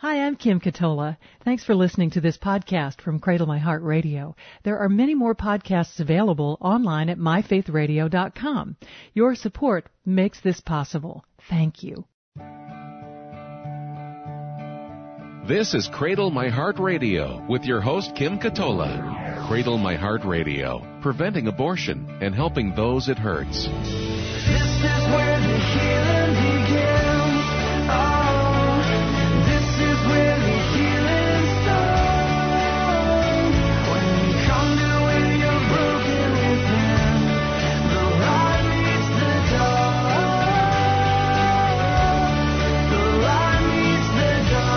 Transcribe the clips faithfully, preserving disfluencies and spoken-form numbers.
Hi, I'm Kim Katola. Thanks for listening to this podcast from Cradle My Heart Radio. There are many more podcasts available online at my faith radio dot com. Your support makes this possible. Thank you. This is Cradle My Heart Radio with your host, Kim Katola. Cradle My Heart Radio, preventing abortion and helping those it hurts. This is where the healing begins. Oh, this is where the healing starts. When you come to where you're broken within, the light meets the dark. The light meets the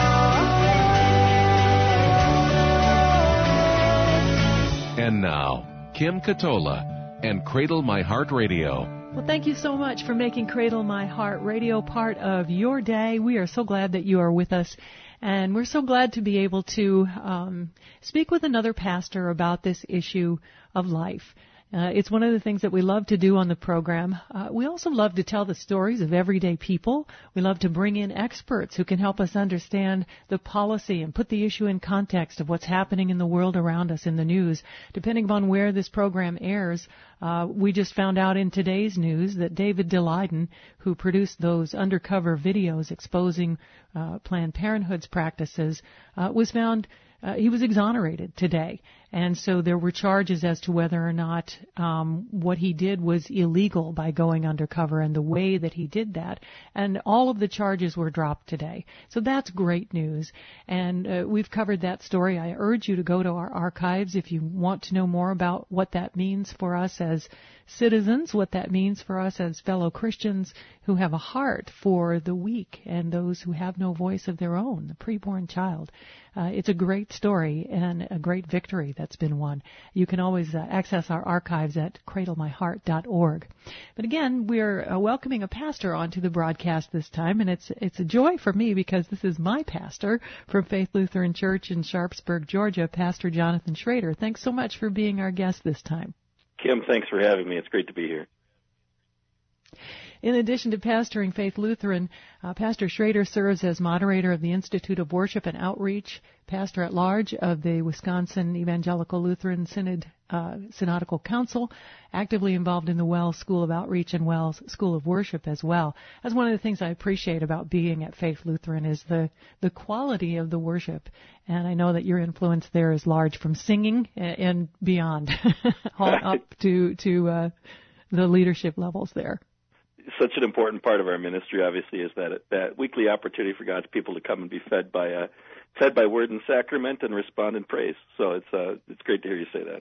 dark. And now, Kim Katola and Cradle My Heart Radio. Well, thank you so much for making Cradle My Heart Radio part of your day. We are so glad that you are with us, and we're so glad to be able to um, speak with another pastor about this issue of life. Uh, it's one of the things that we love to do on the program. Uh, we also love to tell the stories of everyday people. We love to bring in experts who can help us understand the policy and put the issue in context of what's happening in the world around us in the news. Depending upon where this program airs, uh, we just found out in today's news that David Daleiden, who produced those undercover videos exposing uh, Planned Parenthood's practices, uh, was found Uh, he was exonerated today, and so there were charges as to whether or not um, what he did was illegal by going undercover and the way that he did that, and all of the charges were dropped today. So that's great news, and uh, we've covered that story. I urge you to go to our archives if you want to know more about what that means for us as citizens, what that means for us as fellow Christians who have a heart for the weak and those who have no voice of their own, the preborn child. Uh, it's a great story and a great victory that's been won. You can always uh, access our archives at cradle my heart dot org. But again, we're uh, welcoming a pastor onto the broadcast this time, and it's it's a joy for me because this is my pastor from Faith Lutheran Church in Sharpsburg, Georgia, Pastor Jonathan Schrader. Thanks so much for being our guest this time. Kim, thanks for having me. It's great to be here. In addition to pastoring Faith Lutheran, uh, Pastor Schrader serves as moderator of the Institute of Worship and Outreach, pastor at large of the Wisconsin Evangelical Lutheran Synod, uh, Synodical Council, actively involved in the Wells School of Outreach and Wells School of Worship as well. That's one of the things I appreciate about being at Faith Lutheran is the, the quality of the worship. And I know that your influence there is large from singing and beyond, all up to, to uh, the leadership levels there. Such an important part of our ministry, obviously, is that that weekly opportunity for God's people to come and be fed by uh, fed by word and sacrament and respond in praise. So it's uh, it's great to hear you say that.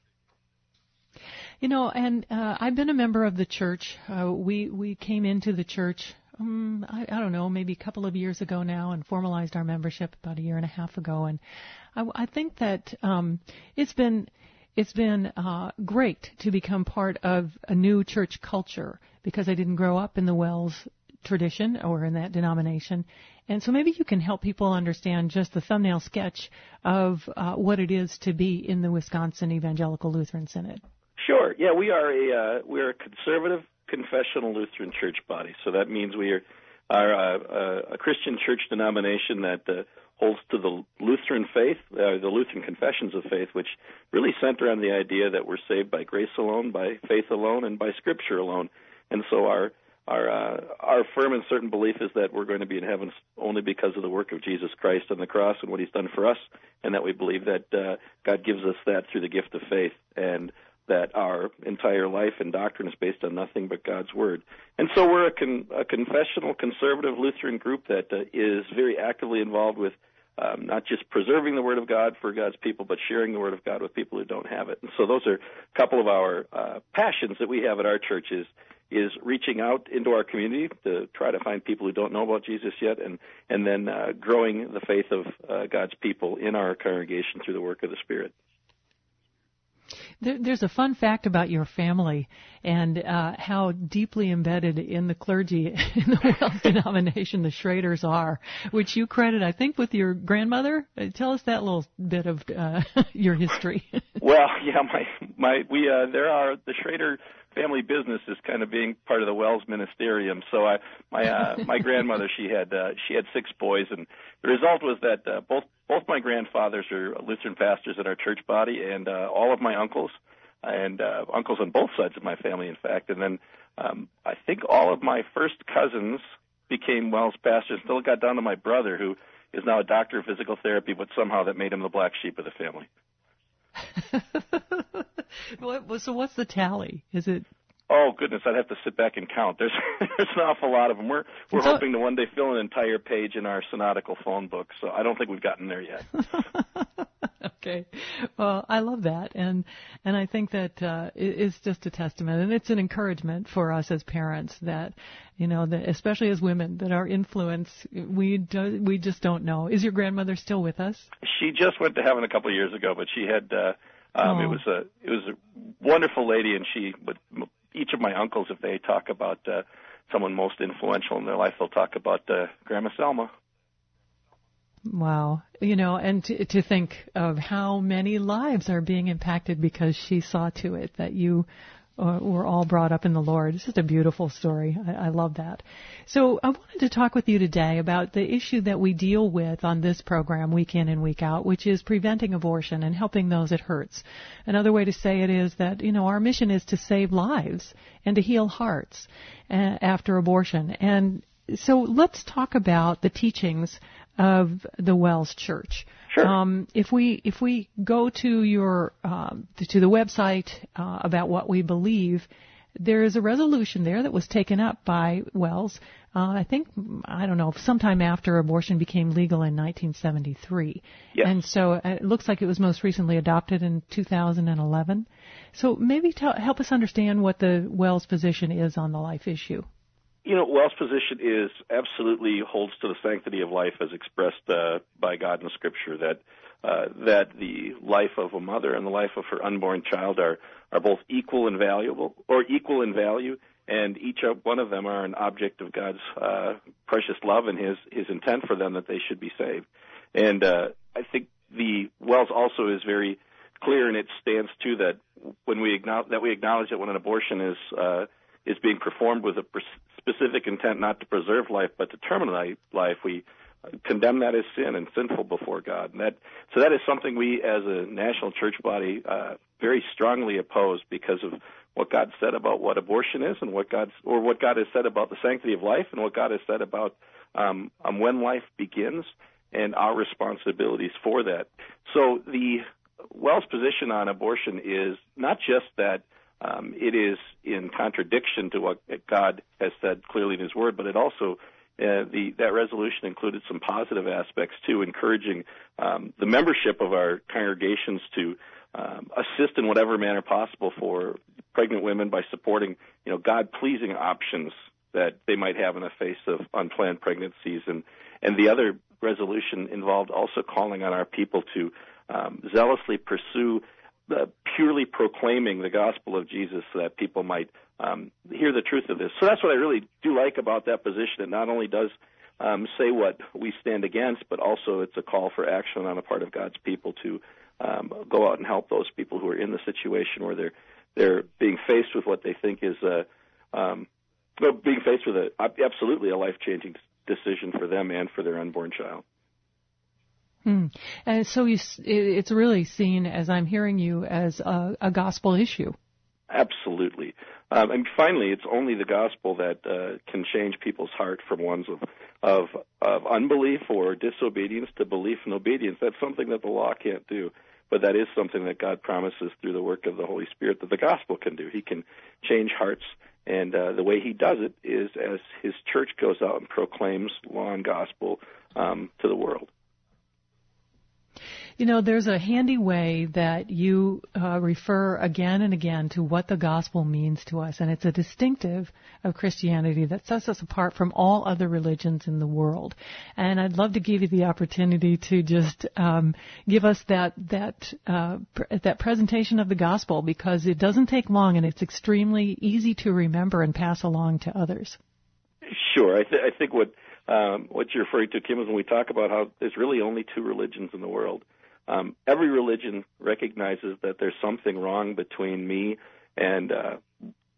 You know, and uh, I've been a member of the church. Uh, we we came into the church, um, I, I don't know, maybe a couple of years ago now, and formalized our membership about a year and a half ago. And I, I think that um, it's been. It's been uh, great to become part of a new church culture because I didn't grow up in the Wells tradition or in that denomination. And so maybe you can help people understand just the thumbnail sketch of uh, what it is to be in the Wisconsin Evangelical Lutheran Synod. Sure. Yeah, we are a uh, we're a conservative confessional Lutheran church body. So that means we are, are uh, a Christian church denomination that uh, holds to the Lutheran faith, uh, the Lutheran confessions of faith, which really center on the idea that we're saved by grace alone, by faith alone, and by Scripture alone. And so our our uh, our firm and certain belief is that we're going to be in heaven only because of the work of Jesus Christ on the cross and what He's done for us, and that we believe that uh, God gives us that through the gift of faith, and that our entire life and doctrine is based on nothing but God's Word. And so we're a, con- a confessional, conservative Lutheran group that uh, is very actively involved with Um, not just preserving the Word of God for God's people, but sharing the Word of God with people who don't have it. And so those are a couple of our uh, passions that we have at our church is, is reaching out into our community to try to find people who don't know about Jesus yet, and, and then uh, growing the faith of uh, God's people in our congregation through the work of the Spirit. There, there's a fun fact about your family and uh, how deeply embedded in the clergy in the Wells denomination the Schraders are, which you credit, I think, with your grandmother. Uh, tell us that little bit of uh, your history. Well, yeah, my my we uh, there are the Schrader family business is kind of being part of the Wells Ministerium. So I, my uh, my grandmother, she had uh, she had six boys, and the result was that uh, both both my grandfathers are Lutheran pastors in our church body, and uh, all of my uncles, and uh, uncles on both sides of my family, in fact, and then um, I think all of my first cousins became Wells pastors. Still got down to my brother, who is now a doctor of physical therapy, but somehow that made him the black sheep of the family. What, so what's the tally? Is it? Oh goodness, I'd have to sit back and count. There's there's an awful lot of them. We're we're so, hoping to one day fill an entire page in our synodical phone book. So I don't think we've gotten there yet. Okay, well, I love that, and and I think that uh, it's just a testament, and it's an encouragement for us as parents that, you know, that especially as women, that our influence we do, we just don't know. Is your grandmother still with us? She just went to heaven a couple of years ago, but she had. Uh, um, oh. It was a it was a wonderful lady, and she would. Each of my uncles, if they talk about uh, someone most influential in their life, they'll talk about uh, Grandma Selma. Wow. You know, and to, to think of how many lives are being impacted because she saw to it that you uh, were all brought up in the Lord. It's just a beautiful story. I, I love that. So I wanted to talk with you today about the issue that we deal with on this program week in and week out, which is preventing abortion and helping those it hurts. Another way to say it is that, you know, our mission is to save lives and to heal hearts uh, after abortion. And so let's talk about the teachings of the Wells Church. Sure. Um, if we if we go to your um, to the website uh, about what we believe, there is a resolution there that was taken up by Wells. Uh, I think I don't know sometime after abortion became legal in nineteen seventy-three, yes. And so it looks like it was most recently adopted in two thousand eleven. So maybe tell, help us understand what the Wells position is on the life issue. You know, Wells' position is absolutely holds to the sanctity of life as expressed uh, by God in Scripture, that uh, that the life of a mother and the life of her unborn child are, are both equal and valuable, or equal in value, and each one of them are an object of God's uh, precious love and His His intent for them that they should be saved. And uh, I think the Wells also is very clear in its stance too that when we acknowledge that we acknowledge that when an abortion is uh, is being performed with a specific intent not to preserve life but to terminate life, we condemn that as sin and sinful before God. And that, so that is something we as a national church body uh, very strongly oppose because of what God said about what abortion is and what God's, or what God has said about the sanctity of life and what God has said about um, um, when life begins and our responsibilities for that. So the Wells' position on abortion is not just that Um, it is in contradiction to what God has said clearly in His Word, but it also, uh, the, that resolution included some positive aspects too, encouraging um, the membership of our congregations to um, assist in whatever manner possible for pregnant women by supporting, you know, God-pleasing options that they might have in the face of unplanned pregnancies. And, and the other resolution involved also calling on our people to um, zealously pursue Uh, purely proclaiming the gospel of Jesus so that people might um, hear the truth of this. So that's what I really do like about that position. It not only does um, say what we stand against, but also it's a call for action on the part of God's people to um, go out and help those people who are in the situation where they're they're being faced with what they think is a, um, well, being faced with a, absolutely a life-changing decision for them and for their unborn child. Hmm. And so you, it's really seen, as I'm hearing you, as a, a gospel issue. Absolutely. Um, and finally, it's only the gospel that uh, can change people's heart from ones of, of of unbelief or disobedience to belief and obedience. That's something that the law can't do, but that is something that God promises through the work of the Holy Spirit that the gospel can do. He can change hearts, and uh, the way He does it is as His church goes out and proclaims law and gospel um, to the world. You know, there's a handy way that you uh, refer again and again to what the gospel means to us, and it's a distinctive of Christianity that sets us apart from all other religions in the world. And I'd love to give you the opportunity to just um, give us that that uh, pr- that presentation of the gospel, because it doesn't take long and it's extremely easy to remember and pass along to others. Sure, I, th- I think what um, what you're referring to, Kim, is when we talk about how there's really only two religions in the world. Um, every religion recognizes that there's something wrong between me and uh,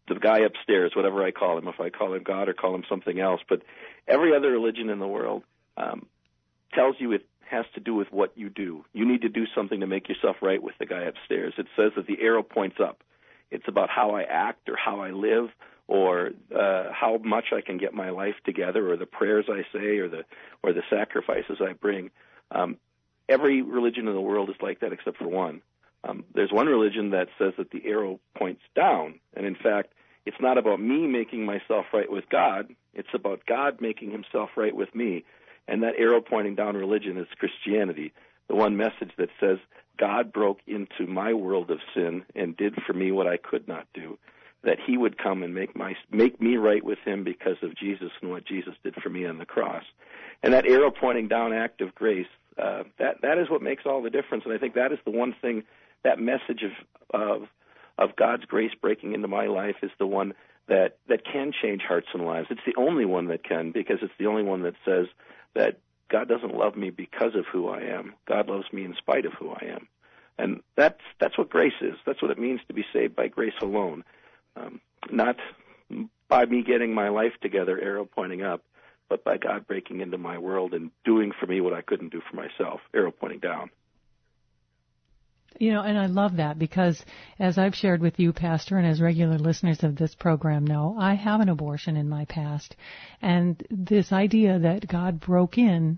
the guy upstairs, whatever I call him, if I call him God or call him something else. But every other religion in the world um, tells you it has to do with what you do. You need to do something to make yourself right with the guy upstairs. It says that the arrow points up. It's about how I act or how I live or uh, how much I can get my life together or the prayers I say or the or the sacrifices I bring. Um, every religion in the world is like that except for one. Um, there's one religion that says that the arrow points down, and in fact, it's not about me making myself right with God. It's about God making himself right with me. And that arrow pointing down religion is Christianity, the one message that says God broke into my world of sin and did for me what I could not do, that he would come and make my make me right with him because of Jesus and what Jesus did for me on the cross. And that arrow pointing down act of grace, uh, that that is what makes all the difference. And I think that is the one thing, that message of of of God's grace breaking into my life is the one that, that can change hearts and lives. It's the only one that can, because it's the only one that says that God doesn't love me because of who I am. God loves me in spite of who I am. And that's that's what grace is. That's what it means to be saved by grace alone. Um, not by me getting my life together, arrow pointing up, but by God breaking into my world and doing for me what I couldn't do for myself, arrow pointing down. You know, and I love that because as I've shared with you, Pastor, and as regular listeners of this program know, I have an abortion in my past. And this idea that God broke in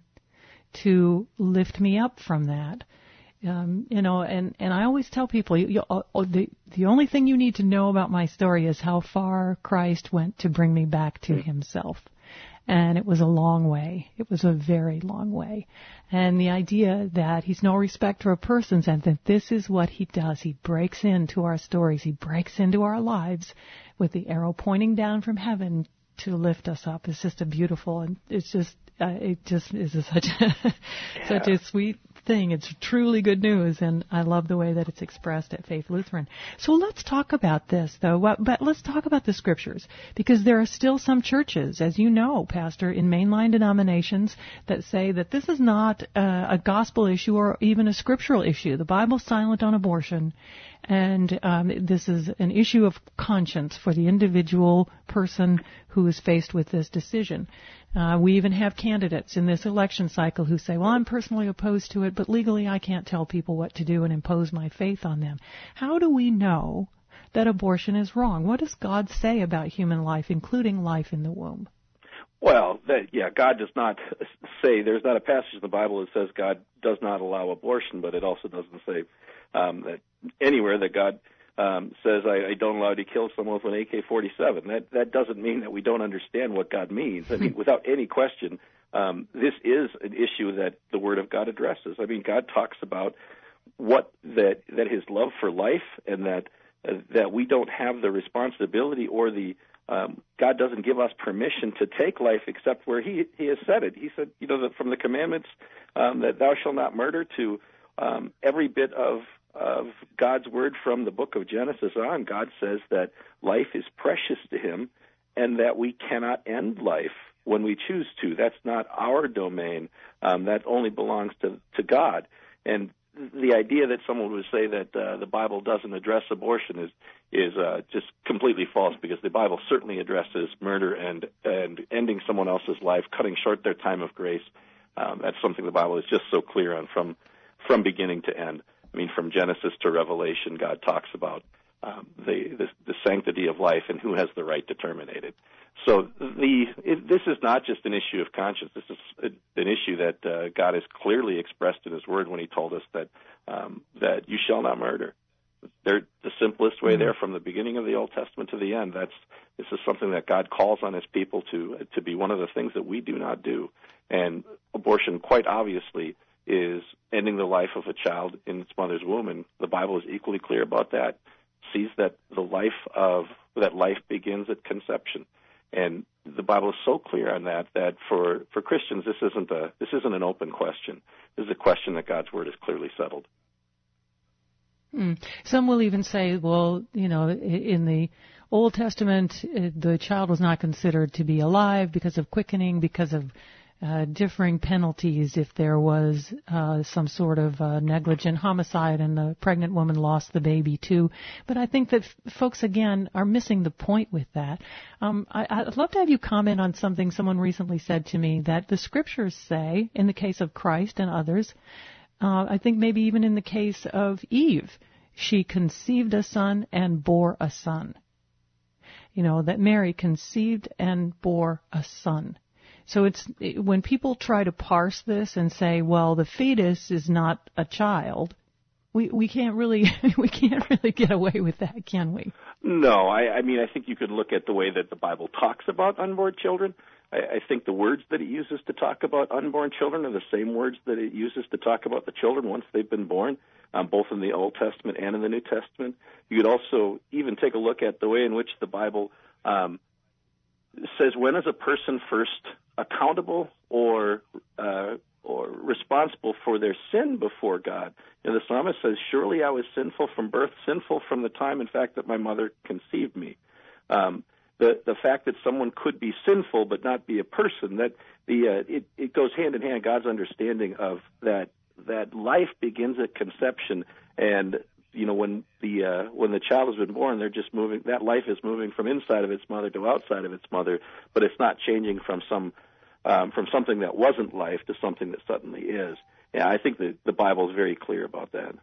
to lift me up from that, um, you know, and, and I always tell people, you, you, oh, the, the only thing you need to know about my story is how far Christ went to bring me back to himself. And it was a long way. It was a very long way. And the idea that he's no respecter of persons and that this is what he does. He breaks into our stories. He breaks into our lives with the arrow pointing down from heaven to lift us up. It's just a beautiful, and it's just, uh, it just is a, such a, yeah. such a sweet thing. It's truly good news, and I love the way that it's expressed at Faith Lutheran. So let's talk about this, though. But let's talk about the Scriptures, because there are still some churches, as you know, Pastor, in mainline denominations that say that this is not uh, a gospel issue or even a scriptural issue. The Bible's silent on abortion, and um, this is an issue of conscience for the individual person who is faced with this decision. Uh, we even have candidates in this election cycle who say, well, I'm personally opposed to it, but legally I can't tell people what to do and impose my faith on them. How do we know that abortion is wrong? What does God say about human life, including life in the womb? Well, that, yeah, God does not say, there's not a passage in the Bible that says God does not allow abortion, but it also doesn't say um, that anywhere that God um, says, I, I don't allow you to kill someone with an A K forty-seven. That that doesn't mean that we don't understand what God means. I mean, without any question, um, this is an issue that the Word of God addresses. I mean, God talks about what that that His love for life, and that uh, that we don't have the responsibility or the um, God doesn't give us permission to take life except where He He has said it. He said, you know, that from the commandments um, that thou shalt not murder to um, every bit of of God's word from the book of Genesis on, God says that life is precious to Him and that we cannot end life when we choose to. That's not our domain. Um, that only belongs to, to God. And the idea that someone would say that uh, the Bible doesn't address abortion is is uh, just completely false, because the Bible certainly addresses murder and, and ending someone else's life, cutting short their time of grace. Um, that's something the Bible is just so clear on from from beginning to end. I mean, from Genesis to Revelation, God talks about um, the, the the sanctity of life and who has the right to terminate it. So the it, this is not just an issue of conscience. This is a, an issue that uh, God has clearly expressed in His Word when He told us that um, that you shall not murder. They're the simplest way there from the beginning of the Old Testament to the end. That's this is something that God calls on His people to to be one of the things that we do not do. And abortion, quite obviously, is ending the life of a child in its mother's womb, and the Bible is equally clear about that. Sees that the life of that life begins at conception, and the Bible is so clear on that that for, for Christians this isn't a this isn't an open question. This is a question that God's Word has clearly settled. Hmm. Some will even say, well, you know, in the Old Testament, the child was not considered to be alive because of quickening, because of uh, differing penalties if there was uh, some sort of uh, negligent homicide and the pregnant woman lost the baby too. But I think that f- folks, again, are missing the point with that. Um, I, I'd love to have you comment on something someone recently said to me, that the scriptures say, in the case of Christ and others, uh, I think maybe even in the case of Eve, she conceived a son and bore a son. You know, that Mary conceived and bore a son. So it's, when people try to parse this and say, well, the fetus is not a child, we, we can't really, we can't really get away with that, can we? No, I, I mean, I think you could look at the way that the Bible talks about unborn children. I, I think the words that it uses to talk about unborn children are the same words that it uses to talk about the children once they've been born, um, both in the Old Testament and in the New Testament. You could also even take a look at the way in which the Bible um, says, when is a person first accountable or uh, or responsible for their sin before God? And the psalmist says, surely I was sinful from birth, sinful from the time, in fact, that my mother conceived me. Um, the the fact that someone could be sinful but not be a person, that the uh, it, it goes hand in hand, God's understanding of that that life begins at conception, and you know, when the uh, when the child has been born, they're just moving. That life is moving from inside of its mother to outside of its mother, but it's not changing from some um, from something that wasn't life to something that suddenly is. Yeah, I think that the Bible is very clear about that.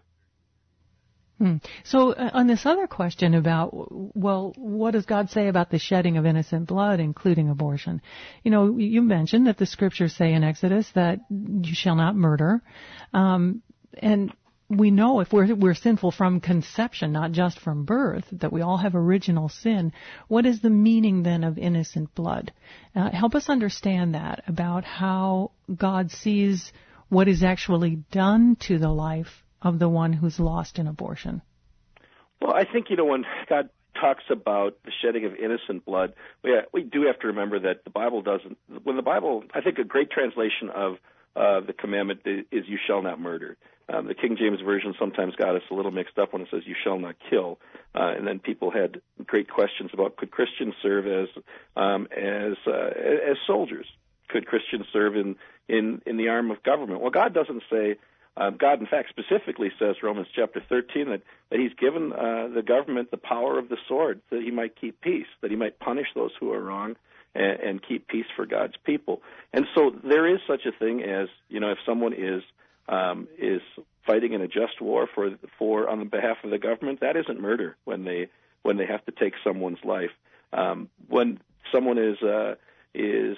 Hmm. So uh, on this other question about, well, what does God say about the shedding of innocent blood, including abortion? You know, you mentioned that the scriptures say in Exodus that you shall not murder, um, and we know if we're, we're sinful from conception, not just from birth, that we all have original sin. What is the meaning then of innocent blood? Uh, help us understand that, about how God sees what is actually done to the life of the one who's lost in abortion. Well, I think, you know, when God talks about the shedding of innocent blood, we, we do have to remember that the Bible doesn't, when the Bible, I think a great translation of uh, the commandment is you shall not murder. Um, the King James Version sometimes got us a little mixed up when it says you shall not kill. Uh, and then people had great questions about, could Christians serve as um, as uh, as soldiers? Could Christians serve in, in, in the arm of government? Well, God doesn't say, uh, God in fact specifically says, Romans chapter thirteen, that, that he's given uh, the government the power of the sword, that he might keep peace, that he might punish those who are wrong and, and keep peace for God's people. And so there is such a thing as, you know, if someone is Um, is fighting in a just war for for on behalf of the government, that isn't murder when they when they have to take someone's life. Um, when someone is uh, is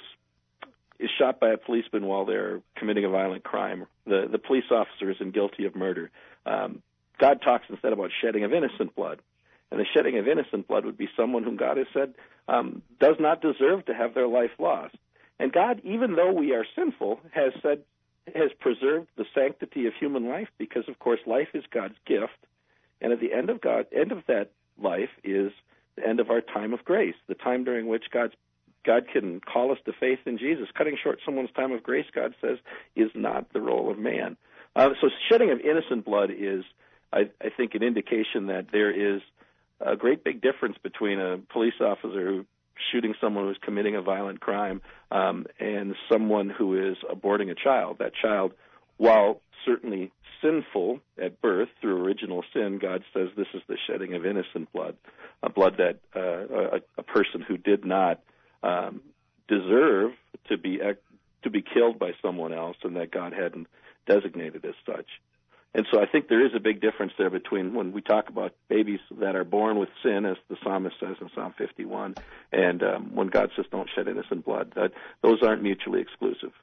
is shot by a policeman while they're committing a violent crime, the the police officer is guilty of murder. Um, God talks instead about shedding of innocent blood, and the shedding of innocent blood would be someone whom God has said um, does not deserve to have their life lost. And God, even though we are sinful, has said. has preserved the sanctity of human life, because, of course, life is God's gift, and at the end of God, end of that life is the end of our time of grace, the time during which God's, God can call us to faith in Jesus. Cutting short someone's time of grace, God says, is not the role of man. Uh, so shedding of innocent blood is, I, I think, an indication that there is a great big difference between a police officer who shooting someone who's committing a violent crime um, and someone who is aborting a child. That child, while certainly sinful at birth through original sin, God says this is the shedding of innocent blood, a blood that uh, a, a person who did not um, deserve to be to be killed by someone else, and that God hadn't designated as such. And so I think there is a big difference there between when we talk about babies that are born with sin, as the psalmist says in Psalm fifty-one, and um, when God says don't shed innocent blood. That those aren't mutually exclusive.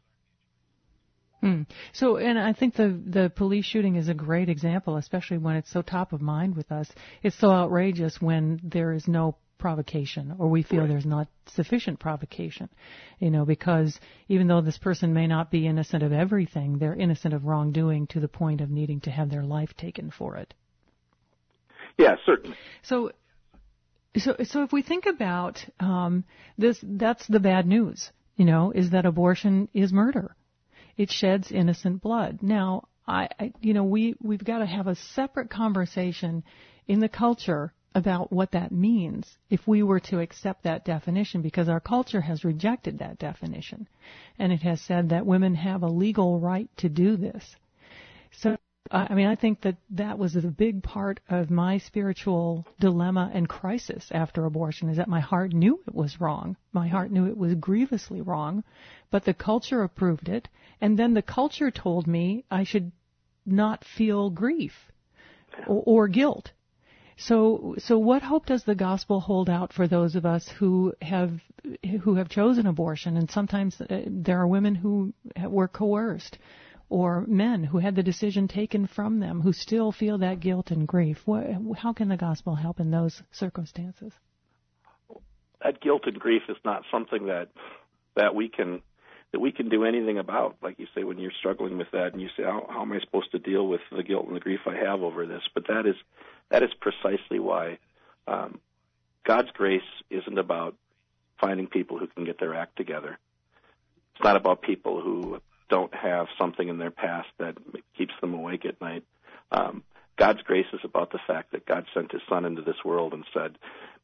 Hmm. So, and I think the the police shooting is a great example, especially when it's so top of mind with us. It's so outrageous when there is no provocation, or we feel right. There's not sufficient provocation, you know, because even though this person may not be innocent of everything, they're innocent of wrongdoing to the point of needing to have their life taken for it. Yeah, certainly. So, so, so if we think about um, this, that's the bad news, you know, is that abortion is murder. It sheds innocent blood. Now, I, I you know, we we've got to have a separate conversation in the culture about what that means if we were to accept that definition, because our culture has rejected that definition, and it has said that women have a legal right to do this. So, I mean, I think that that was a big part of my spiritual dilemma and crisis after abortion, is that my heart knew it was wrong. My heart knew it was grievously wrong, but the culture approved it, and then the culture told me I should not feel grief or, or guilt. So, so what hope does the gospel hold out for those of us who have who have chosen abortion? And sometimes uh, there are women who were coerced, or men who had the decision taken from them, who still feel that guilt and grief. What, how can the gospel help in those circumstances? That guilt and grief is not something that that we can that we can do anything about. Like you say, when you're struggling with that, and you say, "How, how am I supposed to deal with the guilt and the grief I have over this?" But that is that is precisely why um, God's grace isn't about finding people who can get their act together. It's not about people who don't have something in their past that keeps them awake at night. Um, God's grace is about the fact that God sent His Son into this world and said,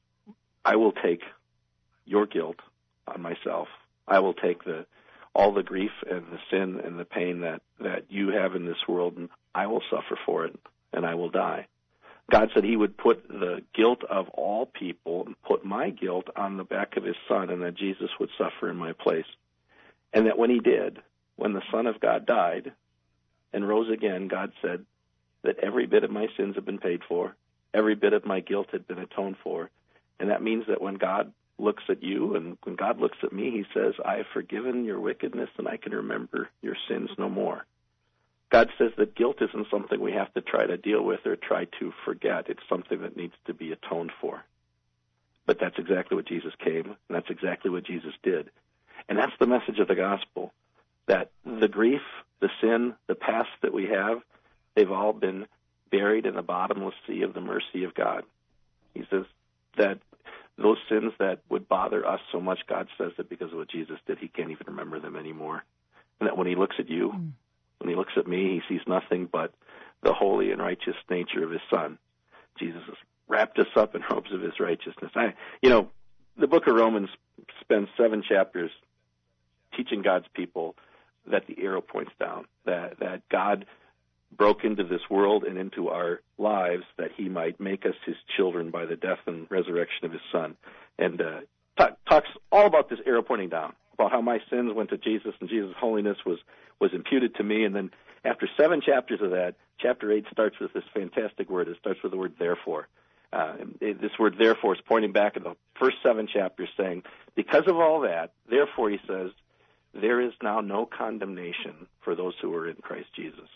"I will take your guilt on myself. I will take the all the grief and the sin and the pain that, that you have in this world, and I will suffer for it, and I will die." God said He would put the guilt of all people and put my guilt on the back of His Son, and that Jesus would suffer in my place. And that when He did, when the Son of God died and rose again, God said that every bit of my sins have been paid for, every bit of my guilt had been atoned for. And that means that when God looks at you and when God looks at me, He says, "I have forgiven your wickedness and I can remember your sins no more." God says that guilt isn't something we have to try to deal with or try to forget. It's something that needs to be atoned for. But that's exactly what Jesus came, and that's exactly what Jesus did. And that's the message of the gospel, that the grief, the sin, the past that we have, they've all been buried in the bottomless sea of the mercy of God. He says that those sins that would bother us so much, God says that because of what Jesus did, He can't even remember them anymore. And that when He looks at you, mm. when He looks at me, He sees nothing but the holy and righteous nature of His Son. Jesus has wrapped us up in robes of His righteousness. I, you know, the book of Romans spends seven chapters teaching God's people that the arrow points down, that, that God broke into this world and into our lives that He might make us His children by the death and resurrection of His Son. And uh, talk, talks all about this arrow pointing down, about how my sins went to Jesus and Jesus' holiness was, was imputed to me. And then after seven chapters of that, chapter eight starts with this fantastic word. It starts with the word therefore. Uh, it, this word therefore is pointing back at the first seven chapters, saying, because of all that, therefore, He says, there is now no condemnation for those who are in Christ Jesus.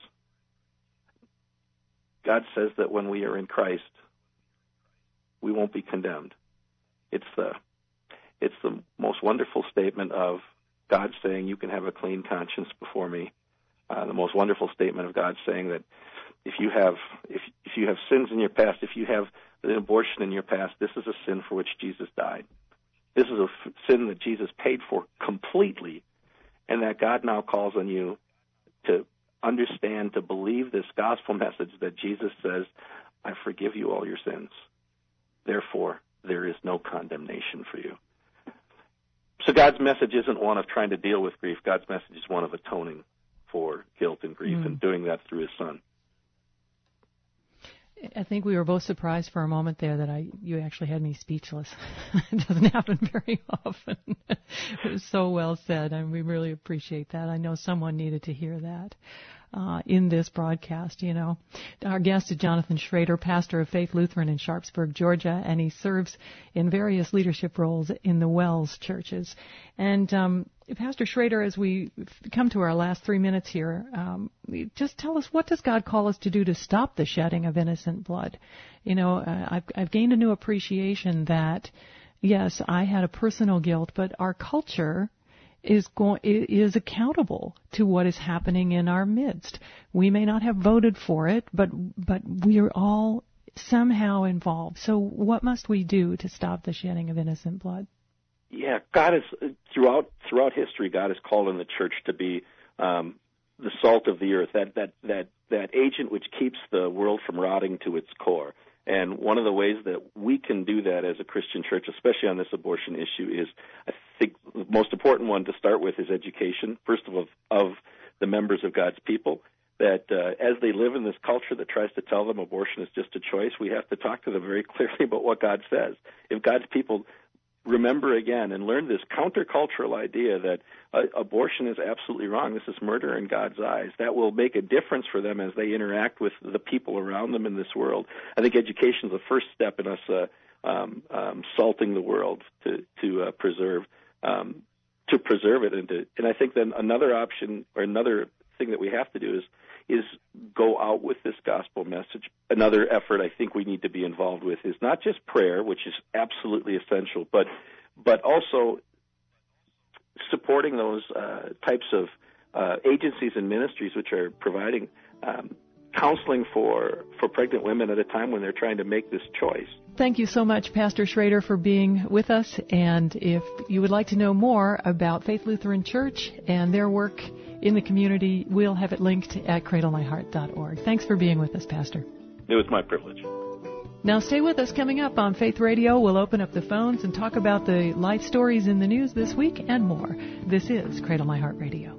God says that when we are in Christ, we won't be condemned. It's the it's the most wonderful statement of God saying you can have a clean conscience before me. Uh, the most wonderful statement of God saying that if you have if if you have sins in your past, if you have an abortion in your past, this is a sin for which Jesus died. This is a f- sin that Jesus paid for completely, and that God now calls on you to understand, to believe this gospel message that Jesus says, I forgive you all your sins. Therefore, there is no condemnation for you. So God's message isn't one of trying to deal with grief. God's message is one of atoning for guilt and grief, mm. and doing that through His Son. I think we were both surprised for a moment there that I you actually had me speechless. It doesn't happen very often. It was so well said, and we really appreciate that. I know someone needed to hear that uh, in this broadcast, you know. Our guest is Jonathan Schrader, pastor of Faith Lutheran in Sharpsburg, Georgia, and he serves in various leadership roles in the Wells churches. And um, Pastor Schrader, as we come to our last three minutes here, um, just tell us, what does God call us to do to stop the shedding of innocent blood? You know, uh, I've, I've gained a new appreciation that, yes, I had a personal guilt, but our culture is going is accountable to what is happening in our midst. We may not have voted for it, but but we are all somehow involved. So what must we do to stop the shedding of innocent blood? Yeah, God is, throughout throughout history, God has called on the church to be um, the salt of the earth, that, that, that, that agent which keeps the world from rotting to its core. And one of the ways that we can do that as a Christian church, especially on this abortion issue, is I think the most important one to start with is education, first of all, of the members of God's people, that uh, as they live in this culture that tries to tell them abortion is just a choice, we have to talk to them very clearly about what God says. If God's people remember again and learn this countercultural idea that uh, abortion is absolutely wrong, this is murder in God's eyes, that will make a difference for them as they interact with the people around them in this world. I think education is the first step in us uh, um, um, salting the world to to uh, preserve um, to preserve it, and to, and I think then another option or another thing that we have to do is is go out with this gospel message. Another effort I think we need to be involved with is not just prayer, which is absolutely essential, but but also supporting those uh, types of uh, agencies and ministries which are providing um, counseling for, for pregnant women at a time when they're trying to make this choice. Thank you so much, Pastor Schrader, for being with us. And if you would like to know more about Faith Lutheran Church and their work in the community, we'll have it linked at cradle my heart dot org. Thanks for being with us, Pastor. It was my privilege. Now stay with us. Coming up on Faith Radio, we'll open up the phones and talk about the life stories in the news this week and more. This is Cradle My Heart Radio.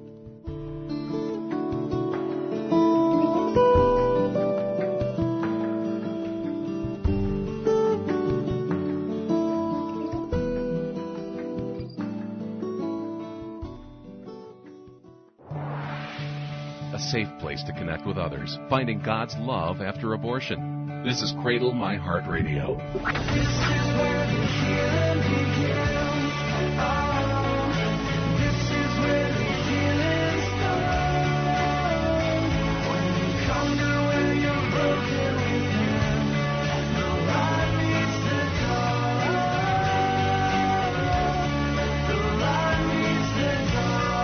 Safe place to connect with others, finding God's love after abortion. This is Cradle My Heart Radio. This is where the healing begins. Oh, this is where the healing starts. When you come to where you're broken within, the light meets the dark. The light meets the dark.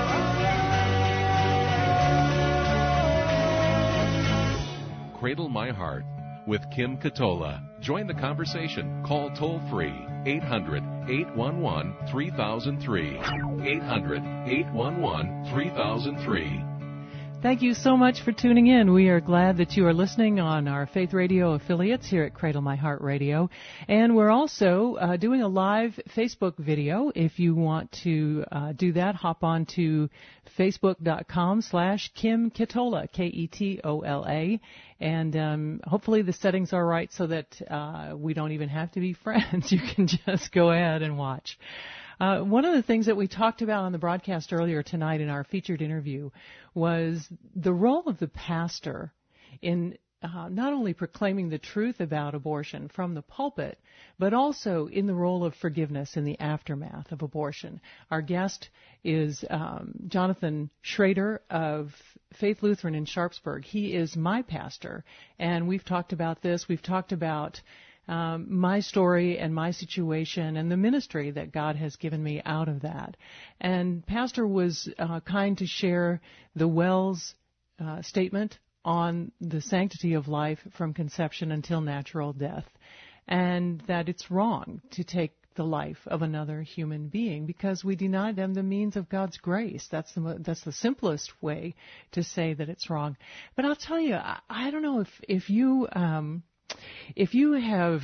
Cradle My Heart with Kim Katola. Join the conversation. Call toll-free eight hundred, eight one one, three thousand three. eight hundred, eight one one, three thousand three. Thank you so much for tuning in. We are glad that you are listening on our Faith Radio affiliates here at Cradle My Heart Radio. And we're also uh, doing a live Facebook video. If you want to uh, do that, hop on to facebook.com slash Kim Katola, K E T O L A. And um, hopefully the settings are right so that uh, we don't even have to be friends. You can just go ahead and watch. Uh, one of the things that we talked about on the broadcast earlier tonight in our featured interview was the role of the pastor in uh, not only proclaiming the truth about abortion from the pulpit, but also in the role of forgiveness in the aftermath of abortion. Our guest is um, Jonathan Schrader of Faith Lutheran in Sharpsburg. He is my pastor, and we've talked about this. We've talked about Um, my story and my situation and the ministry that God has given me out of that. And Pastor was uh, kind to share the Wells uh, statement on the sanctity of life from conception until natural death, and that it's wrong to take the life of another human being because we deny them the means of God's grace. That's the that's the simplest way to say that it's wrong. But I'll tell you, I, I don't know if if you um, If you have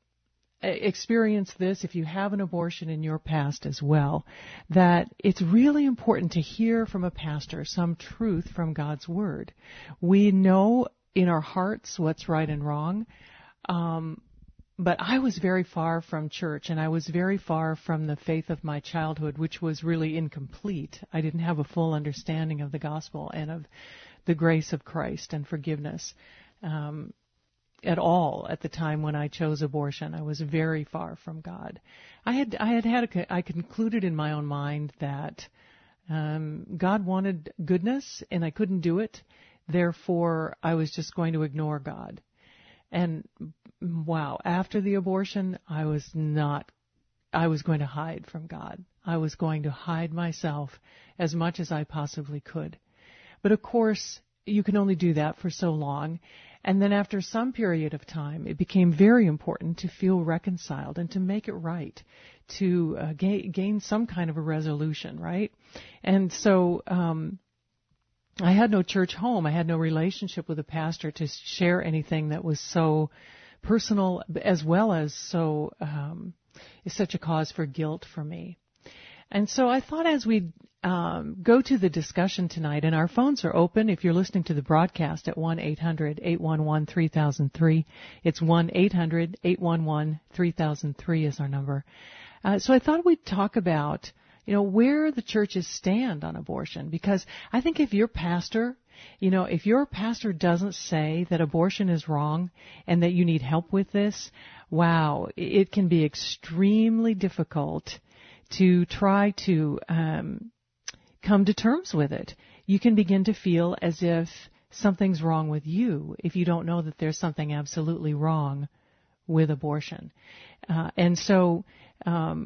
experienced this, if you have an abortion in your past as well, that it's really important to hear from a pastor some truth from God's Word. We know in our hearts what's right and wrong, um, but I was very far from church, and I was very far from the faith of my childhood, which was really incomplete. I didn't have a full understanding of the gospel and of the grace of Christ and forgiveness. Um, at all at the time when I chose abortion. I was very far from God. I had I had had a, I concluded in my own mind that um, God wanted goodness and I couldn't do it. Therefore, I was just going to ignore God. And wow, after the abortion, I was not. I was going to hide from God. I was going to hide myself as much as I possibly could. But of course, you can only do that for so long. And then after some period of time, it became very important to feel reconciled and to make it right, to uh, gain, gain some kind of a resolution, right? And so um, I had no church home. I had no relationship with a pastor to share anything that was so personal as well as so um, is such a cause for guilt for me. And so I thought as we um, go to the discussion tonight, and our phones are open if you're listening to the broadcast at one eight hundred eight one one three thousand three. It's one eight hundred eight one one three thousand three is our number. Uh, so I thought we'd talk about, you know, where the churches stand on abortion, because I think if your pastor, you know, if your pastor doesn't say that abortion is wrong and that you need help with this, wow, it can be extremely difficult to try to um, come to terms with it. You can begin to feel as if something's wrong with you if you don't know that there's something absolutely wrong with abortion. Uh, and so um,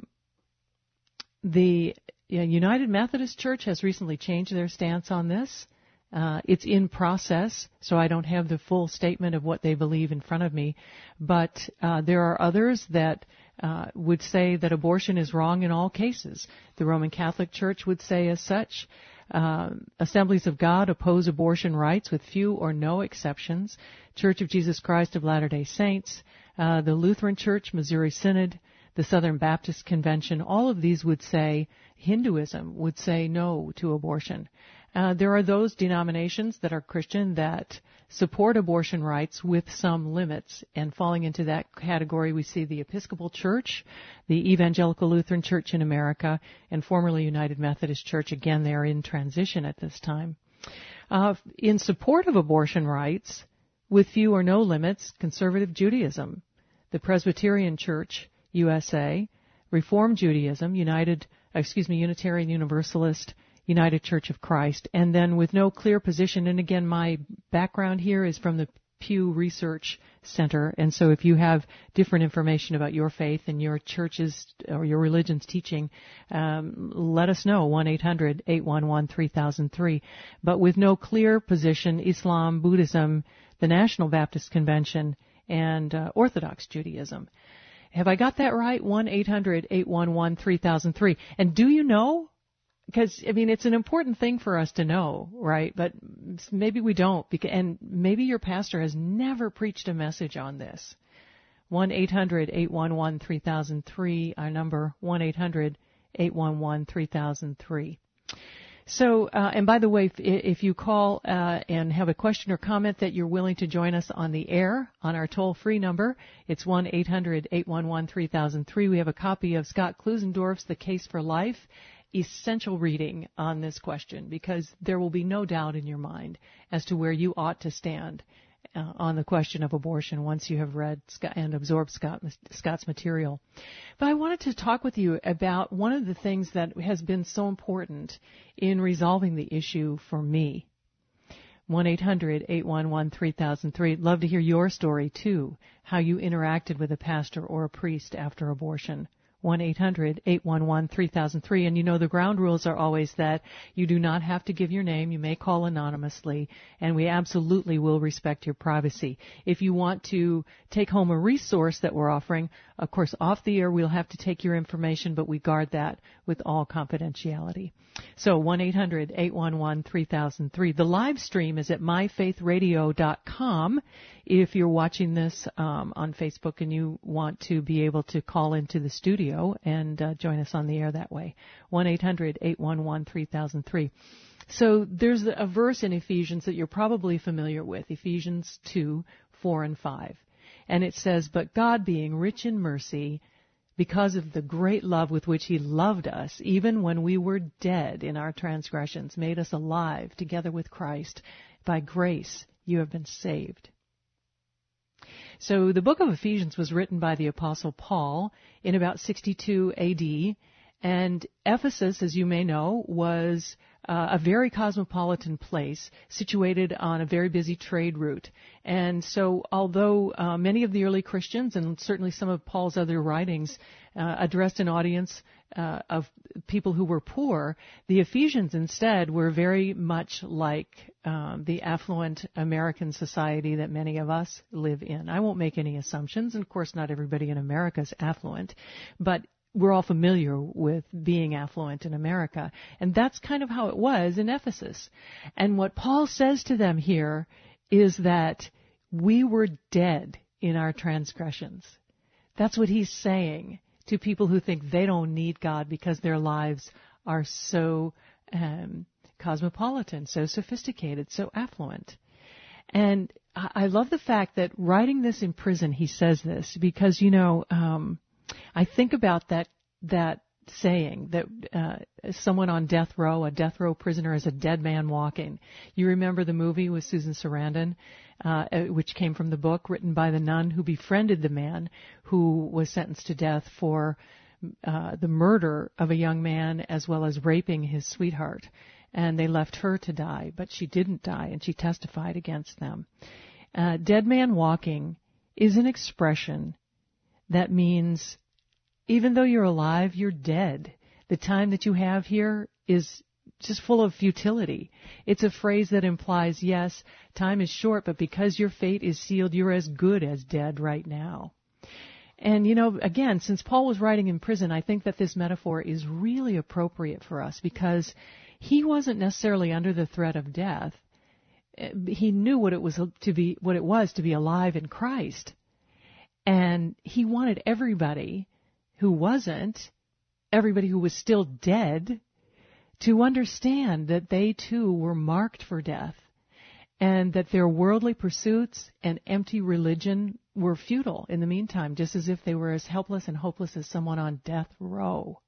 the United Methodist Church has recently changed their stance on this. Uh, it's in process, so I don't have the full statement of what they believe in front of me. But uh, there are others that uh, would say that abortion is wrong in all cases. The Roman Catholic Church would say as such. Uh, Assemblies of God oppose abortion rights with few or no exceptions. Church of Jesus Christ of Latter-day Saints, uh, the Lutheran Church, Missouri Synod, the Southern Baptist Convention, all of these would say, Hinduism would say no to abortion. Uh, there are those denominations that are Christian that support abortion rights with some limits, and falling into that category we see the Episcopal Church, the Evangelical Lutheran Church in America, and formerly United Methodist Church. Again, they are in transition at this time. Uh, in support of abortion rights, with few or no limits, conservative Judaism, the Presbyterian Church, U S A, Reform Judaism, United, excuse me, Unitarian Universalist, United Church of Christ, and then with no clear position, and again, my background here is from the Pew Research Center, and so if you have different information about your faith and your church's or your religion's teaching, um, let us know, one eight hundred eight one one three thousand three. But with no clear position, Islam, Buddhism, the National Baptist Convention, and uh, Orthodox Judaism. Have I got that right? one eight hundred eight one one three thousand three. And do you know? Because, I mean, it's an important thing for us to know, right? But maybe we don't. And maybe your pastor has never preached a message on this. one eight hundred eight one one three thousand three, our number, one eight hundred eight one one three thousand three. So, uh, and by the way, if, if you call uh, and have a question or comment that you're willing to join us on the air on our toll-free number, it's one eight hundred eight one one three thousand three. We have a copy of Scott Klusendorf's The Case for Life, essential reading on this question, because there will be no doubt in your mind as to where you ought to stand uh, on the question of abortion once you have read Scott and absorbed Scott, Scott's material. But I wanted to talk with you about one of the things that has been so important in resolving the issue for me. one eight hundred eight one one three thousand three. I'd love to hear your story, too, how you interacted with a pastor or a priest after abortion. one eight hundred eight one one three thousand three. And you know the ground rules are always that you do not have to give your name. You may call anonymously, and we absolutely will respect your privacy. If you want to take home a resource that we're offering, of course, off the air we'll have to take your information, but we guard that with all confidentiality. So one eight hundred eight one one three thousand three. The live stream is at my faith radio dot com. If you're watching this um, on Facebook and you want to be able to call into the studio and uh, join us on the air that way, one eight hundred eight one one three thousand three. So there's a verse in Ephesians that you're probably familiar with, Ephesians two, four and five. And it says, "But God, being rich in mercy, because of the great love with which He loved us, even when we were dead in our transgressions, made us alive together with Christ. By grace you have been saved." So the book of Ephesians was written by the Apostle Paul in about sixty-two A D, and Ephesus, as you may know, was uh, a very cosmopolitan place situated on a very busy trade route. And so although uh, many of the early Christians, and certainly some of Paul's other writings, uh, addressed an audience uh, of people who were poor, the Ephesians instead were very much like um, the affluent American society that many of us live in. I won't make any assumptions, and of course not everybody in America is affluent, but we're all familiar with being affluent in America. And that's kind of how it was in Ephesus. And what Paul says to them here is that we were dead in our transgressions. That's what he's saying to people who think they don't need God because their lives are so um, cosmopolitan, so sophisticated, so affluent. And I love the fact that writing this in prison, he says this because, you know, um, I think about that that saying that uh, someone on death row, a death row prisoner, is a dead man walking. You remember the movie with Susan Sarandon, uh, which came from the book written by the nun who befriended the man who was sentenced to death for uh, the murder of a young man as well as raping his sweetheart. And they left her to die, but she didn't die, and she testified against them. Uh, dead man walking is an expression that means even though you're alive, you're dead. The time that you have here is just full of futility. It's a phrase that implies, yes, time is short, but because your fate is sealed, you're as good as dead right now. And, you know, again, since Paul was writing in prison, I think that this metaphor is really appropriate for us because he wasn't necessarily under the threat of death. He knew what it was to be, what it was to be alive in Christ. And he wanted everybody who wasn't, everybody who was still dead, to understand that they too were marked for death and that their worldly pursuits and empty religion were futile in the meantime, just as if they were as helpless and hopeless as someone on death row.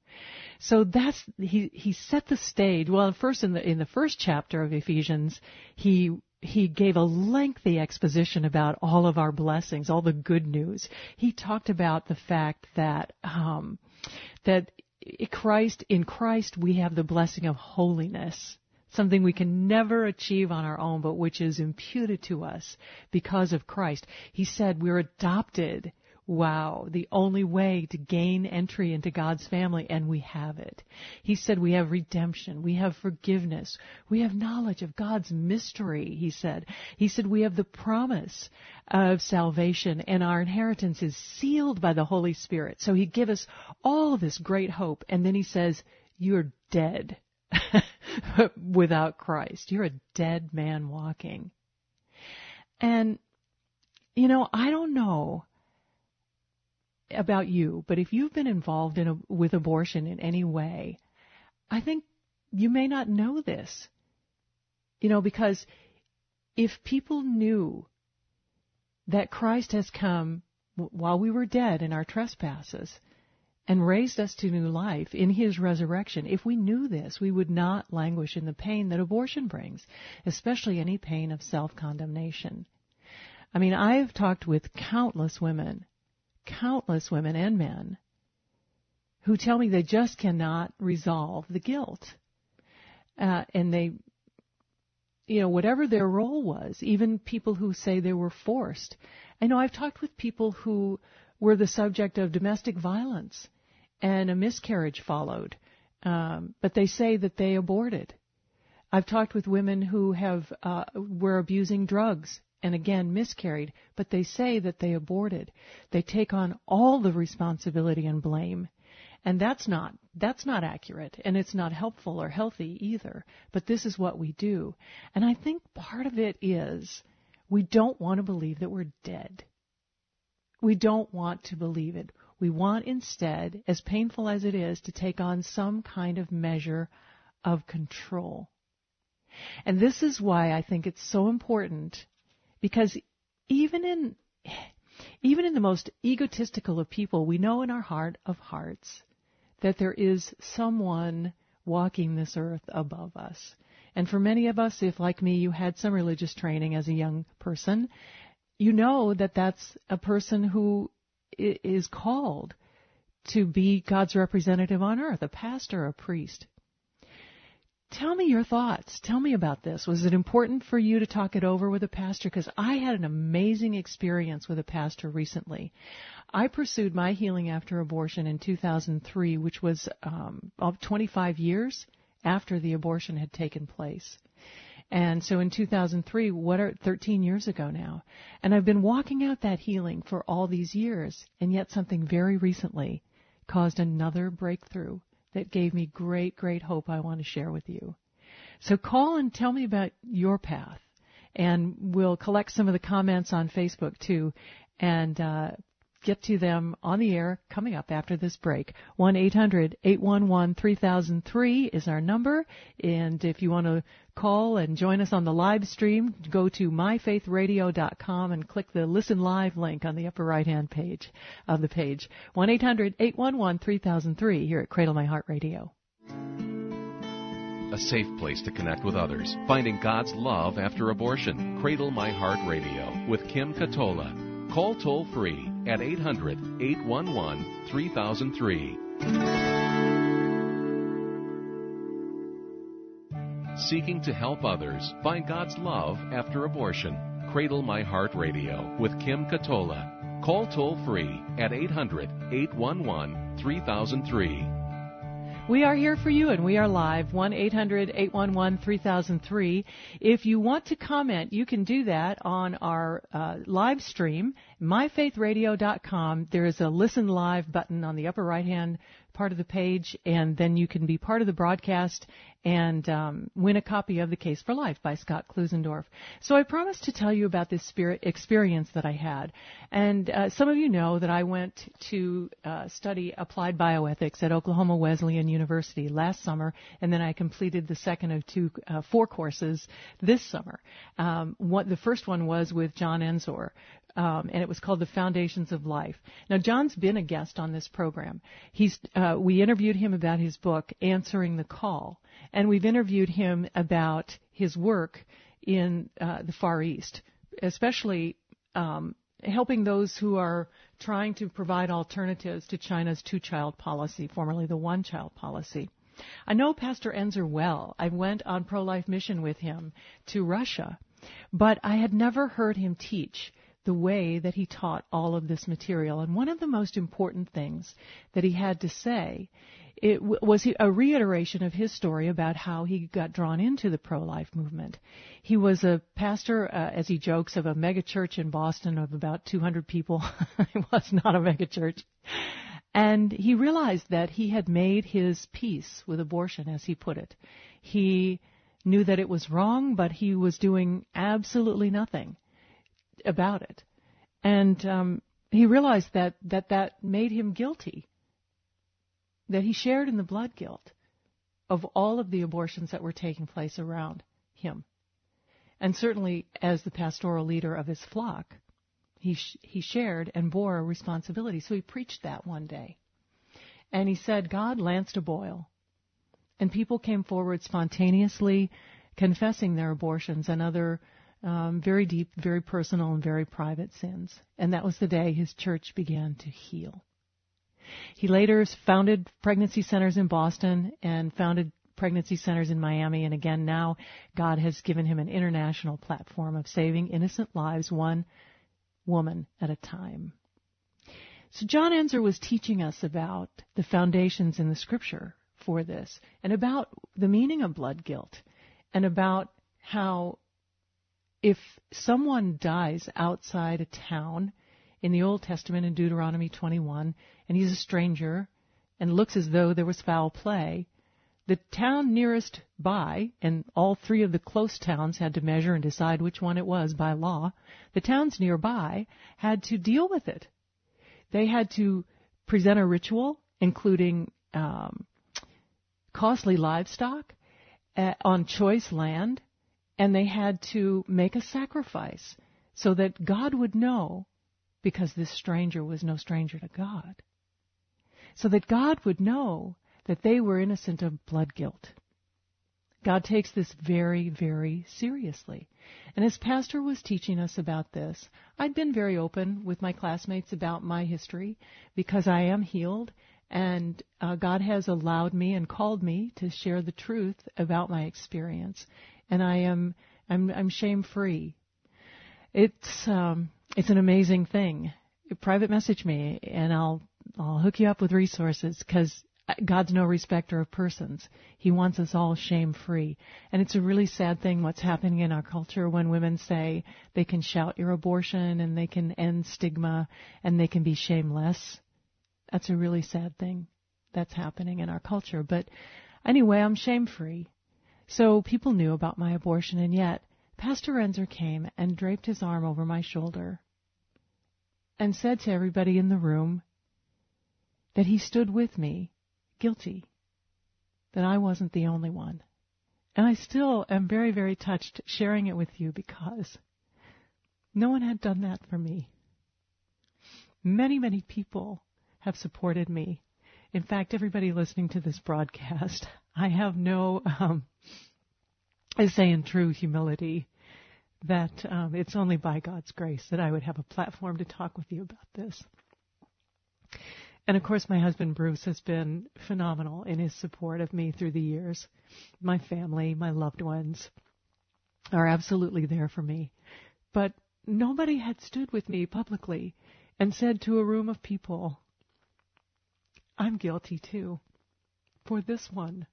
So that's, he, he set the stage. Well, first in the, in the first chapter of Ephesians, he He gave a lengthy exposition about all of our blessings, all the good news. He talked about the fact that um, that Christ, in Christ we have the blessing of holiness, something we can never achieve on our own, but which is imputed to us because of Christ. He said we're adopted. Wow, the only way to gain entry into God's family, and we have it. He said we have redemption, we have forgiveness, we have knowledge of God's mystery, he said. He said we have the promise of salvation, and our inheritance is sealed by the Holy Spirit. So he gives us all of this great hope, and then he says, you're dead without Christ. You're a dead man walking. And, you know, I don't know about you, but if you've been involved in a, with abortion in any way, I think you may not know this. You know, because if people knew that Christ has come while we were dead in our trespasses and raised us to new life in his resurrection, if we knew this, we would not languish in the pain that abortion brings, especially any pain of self-condemnation. I mean, I have talked with countless women countless women and men who tell me they just cannot resolve the guilt. Uh, and they, you know, whatever their role was, even people who say they were forced. I know I've talked with people who were the subject of domestic violence and a miscarriage followed, um, but they say that they aborted. I've talked with women who have uh, were abusing drugs and again miscarried, but they say that they aborted. They take on all the responsibility and blame. And that's not, that's not accurate, and it's not helpful or healthy either. But this is what we do. And I think part of it is we don't want to believe that we're dead. We don't want to believe it. We want instead, as painful as it is, to take on some kind of measure of control. And this is why I think it's so important. Because even in even in the most egotistical of people, we know in our heart of hearts that there is someone walking this earth above us. And for many of us, if like me, you had some religious training as a young person, you know that that's a person who is called to be God's representative on earth, a pastor, a priest. Tell me your thoughts. Tell me about this. Was it important for you to talk it over with a pastor? Because I had an amazing experience with a pastor recently. I pursued my healing after abortion in two thousand three, which was um, twenty-five years after the abortion had taken place. And so in two thousand three, what are thirteen years ago now? And I've been walking out that healing for all these years, and yet something very recently caused another breakthrough that gave me great, great hope I want to share with you. So call and tell me about your path And we'll collect some of the comments on Facebook, too, and uh, get to them on the air coming up after this break. one eight hundred eight one one three thousand three is our number. And if you want to call and join us on the live stream, go to my faith radio dot com and click the Listen Live link on the upper right-hand page of the page. one eight hundred eight one one three thousand three here at Cradle My Heart Radio. A safe place to connect with others. Finding God's love after abortion. Cradle My Heart Radio with Kim Katola. Call toll-free at eight hundred eight one one three thousand three. Seeking to help others find God's love after abortion. Cradle My Heart Radio with Kim Katola. Call toll-free at eight hundred eight one one three thousand three. We are here for you, and we are live, one eight hundred eight one one three thousand three. If you want to comment, you can do that on our uh, live stream, my faith radio dot com. There is a Listen Live button on the upper right-hand part of the page, and then you can be part of the broadcast and um, win a copy of The Case for Life by Scott Klusendorf. So I promised to tell you about this spirit experience that I had. And uh, some of you know that I went to uh, study applied bioethics at Oklahoma Wesleyan University last summer, and then I completed the second of two, uh, four courses this summer. Um, what, the first one was with John Ensor, Um, and it was called The Foundations of Life. Now, John's been a guest on this program. He's uh, we interviewed him about his book, Answering the Call, and we've interviewed him about his work in uh, the Far East, especially um, helping those who are trying to provide alternatives to China's two-child policy, formerly the one-child policy. I know Pastor Ensor well. I went on pro-life mission with him to Russia, but I had never heard him teach the way that he taught all of this material. And one of the most important things that he had to say it w- was a reiteration of his story about how he got drawn into the pro-life movement. He was a pastor, uh, as he jokes, of a mega church in Boston of about two hundred people. It was not a mega church. And he realized that he had made his peace with abortion, as he put it. He knew that it was wrong, but he was doing absolutely nothing about it. And um, he realized that, that that made him guilty, that he shared in the blood guilt of all of the abortions that were taking place around him. And certainly as the pastoral leader of his flock, he sh- he shared and bore a responsibility. So he preached that one day. And he said, God lanced a boil. And people came forward spontaneously confessing their abortions and other Um, very deep, very personal, and very private sins. And that was the day his church began to heal. He later founded pregnancy centers in Boston and founded pregnancy centers in Miami. And again, now God has given him an international platform of saving innocent lives, one woman at a time. So John Ensor was teaching us about the foundations in the Scripture for this, and about the meaning of blood guilt, and about how if someone dies outside a town in the Old Testament in Deuteronomy twenty-one, and he's a stranger and looks as though there was foul play, the town nearest by, and all three of the close towns had to measure and decide which one it was by law, the towns nearby had to deal with it. They had to present a ritual, including um, costly livestock uh, on choice land, and they had to make a sacrifice so that God would know, because this stranger was no stranger to God, so that God would know that they were innocent of blood guilt. God takes this very, very seriously. And as Pastor was teaching us about this, I'd been very open with my classmates about my history because I am healed, and uh, God has allowed me and called me to share the truth about my experience. And I am, I'm, I'm shame-free. It's, um, it's an amazing thing. Private message me, and I'll, I'll hook you up with resources, because God's no respecter of persons. He wants us all shame-free. And it's a really sad thing what's happening in our culture when women say they can shout your abortion and they can end stigma and they can be shameless. That's a really sad thing that's happening in our culture. But anyway, I'm shame-free. So people knew about my abortion, and yet Pastor Renzer came and draped his arm over my shoulder and said to everybody in the room that he stood with me, guilty, that I wasn't the only one. And I still am very, very touched sharing it with you because no one had done that for me. Many, many people have supported me. In fact, everybody listening to this broadcast, I have no, um, I say in true humility, that um, it's only by God's grace that I would have a platform to talk with you about this. And of course, my husband Bruce has been phenomenal in his support of me through the years. My family, my loved ones are absolutely there for me. But nobody had stood with me publicly and said to a room of people, I'm guilty too. For this one,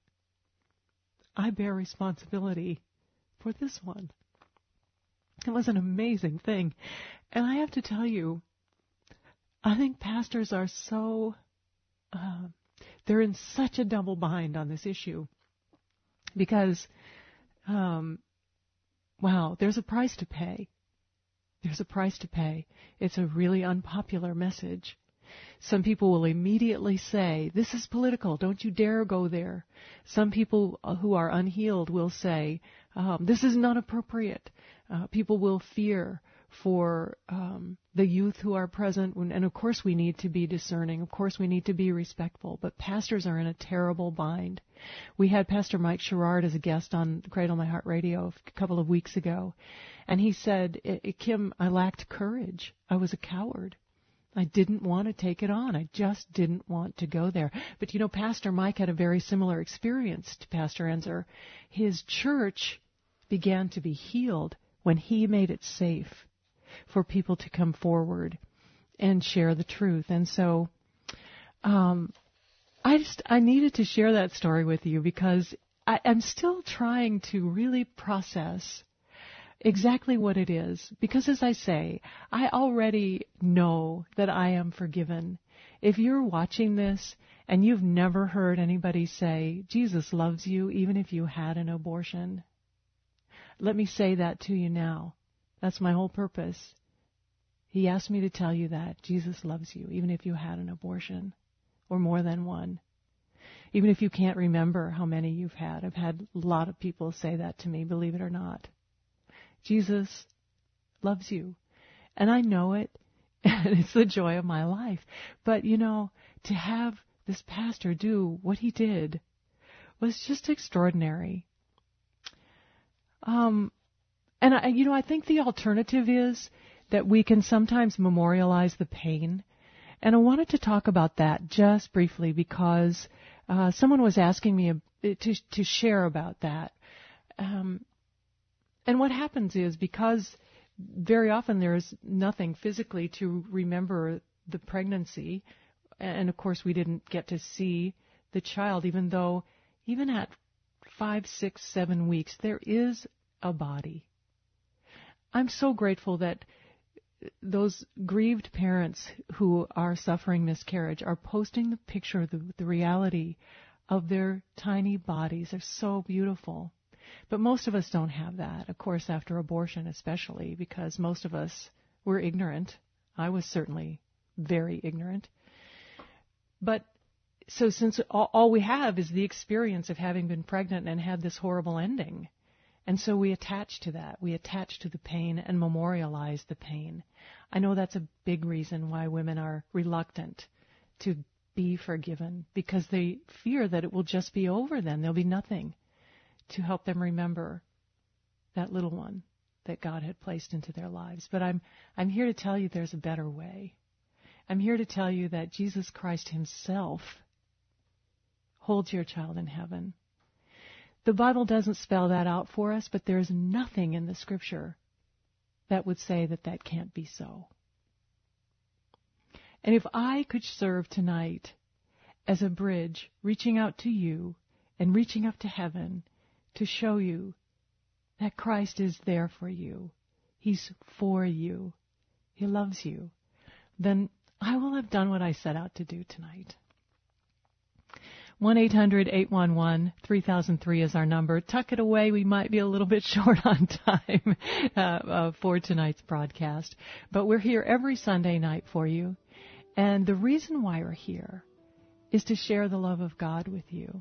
I bear responsibility for this one. It was an amazing thing. And I have to tell you, I think pastors are so, uh, they're in such a double bind on this issue because, um, wow, there's a price to pay. There's a price to pay. It's a really unpopular message. Some people will immediately say, this is political, don't you dare go there. Some people who are unhealed will say, um, this is not appropriate. Uh, people will fear for um, the youth who are present. And of course we need to be discerning. Of course we need to be respectful. But pastors are in a terrible bind. We had Pastor Mike Sherrard as a guest on Cradle My Heart Radio a couple of weeks ago. And he said, Kim, I lacked courage. I was a coward. I didn't want to take it on. I just didn't want to go there. But, you know, Pastor Mike had a very similar experience to Pastor Renzer. His church began to be healed when he made it safe for people to come forward and share the truth. And so um, I just I needed to share that story with you because I, I'm still trying to really process exactly what it is. Because as I say, I already know that I am forgiven. If you're watching this and you've never heard anybody say, Jesus loves you even if you had an abortion, let me say that to you now. That's my whole purpose. He asked me to tell you that Jesus loves you even if you had an abortion or more than one. Even if you can't remember how many you've had. I've had a lot of people say that to me, believe it or not. Jesus loves you. And I know it, and it's the joy of my life. But, you know, to have this pastor do what he did was just extraordinary. Um, and, I, you know, I think the alternative is that we can sometimes memorialize the pain. And I wanted to talk about that just briefly because uh, someone was asking me to, to share about that. Um And what happens is because very often there is nothing physically to remember the pregnancy, and of course we didn't get to see the child, even though even at five, six, seven weeks, there is a body. I'm so grateful that those grieved parents who are suffering miscarriage are posting the picture, the, the reality of their tiny bodies. They're so beautiful. But most of us don't have that, of course, after abortion especially, because most of us were ignorant. I was certainly very ignorant. But so since all, all we have is the experience of having been pregnant and had this horrible ending, and so we attach to that. We attach to the pain and memorialize the pain. I know that's a big reason why women are reluctant to be forgiven, because they fear that it will just be over then. There'll be nothing to help them remember that little one that God had placed into their lives. But I'm I'm here to tell you there's a better way. I'm here to tell you that Jesus Christ himself holds your child in heaven. The Bible doesn't spell that out for us, but there's nothing in the Scripture that would say that that can't be so. And if I could serve tonight as a bridge reaching out to you and reaching up to heaven to show you that Christ is there for you, he's for you, he loves you, then I will have done what I set out to do tonight. one eight hundred eight one one three thousand three is our number. Tuck it away. We might be a little bit short on time uh, uh, for tonight's broadcast. But we're here every Sunday night for you. And the reason why we're here is to share the love of God with you.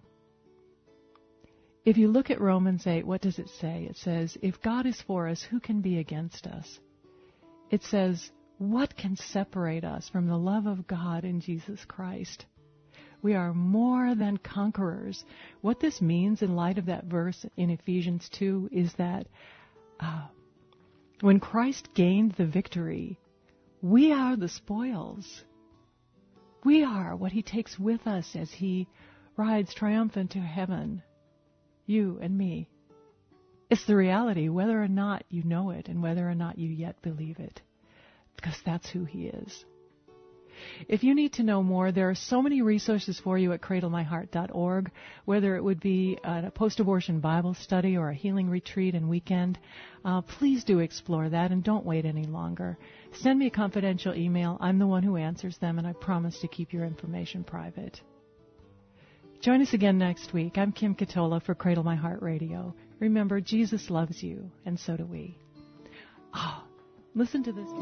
If you look at Romans eight, what does it say? It says, if God is for us, who can be against us? It says, what can separate us from the love of God in Jesus Christ? We are more than conquerors. What this means in light of that verse in Ephesians two is that uh, when Christ gained the victory, we are the spoils. We are what he takes with us as he rides triumphant to heaven. You and me. It's the reality, whether or not you know it and whether or not you yet believe it, because that's who he is. If you need to know more, there are so many resources for you at cradle my heart dot org, whether it would be a post-abortion Bible study or a healing retreat and weekend. Uh, please do explore that and don't wait any longer. Send me a confidential email. I'm the one who answers them, and I promise to keep your information private. Join us again next week. I'm Kim Katola for Cradle My Heart Radio. Remember, Jesus loves you, and so do we. Ah, oh, listen to this.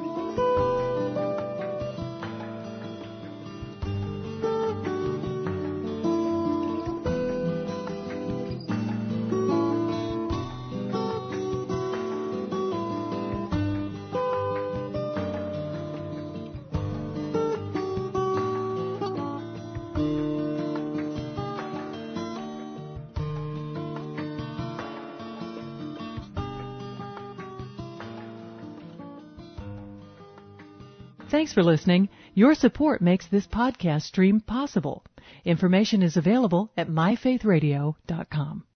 Thanks for listening. Your support makes this podcast stream possible. Information is available at my faith radio dot com.